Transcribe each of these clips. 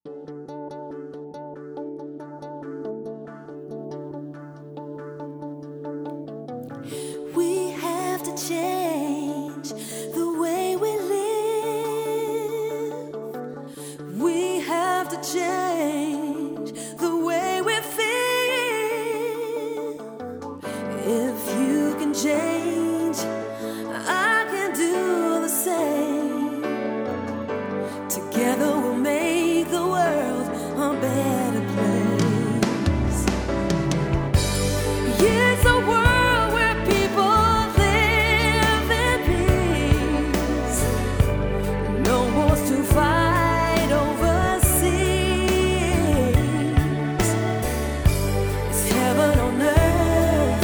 We have to change the way we live. We have to change the way we feel. If you can change, I can do the same. Together we'll make the world a better place. It's a world where people live in peace. No wars to fight overseas. It's heaven on earth.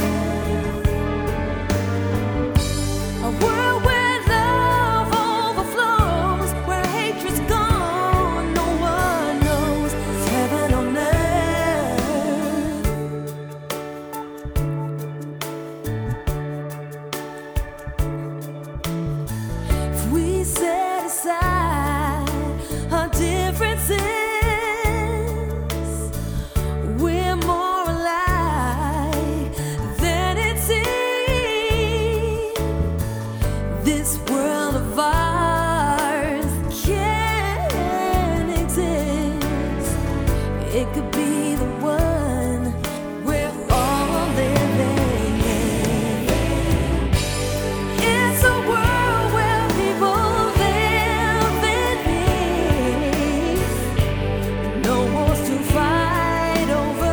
A world where love overflows, where hatred's gone, no one knows. It's heaven on earth. If we set aside our differences, we're more alike than it seems. This world of ours can't exist. It could be the one we're all living in. It's a world where people live in peace. No wars to fight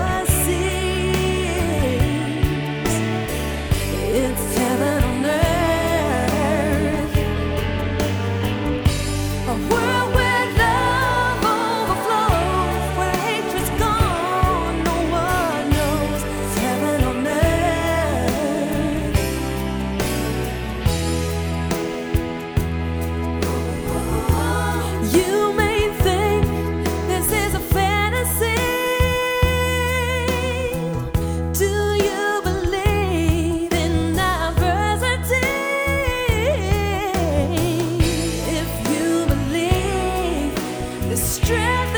overseas. It's heaven on earth. A world where love overflows, where hatred's gone, no one knows. It's heaven on earth. You may think this is a fantasy. Do you believe in diversity? If you believe the strength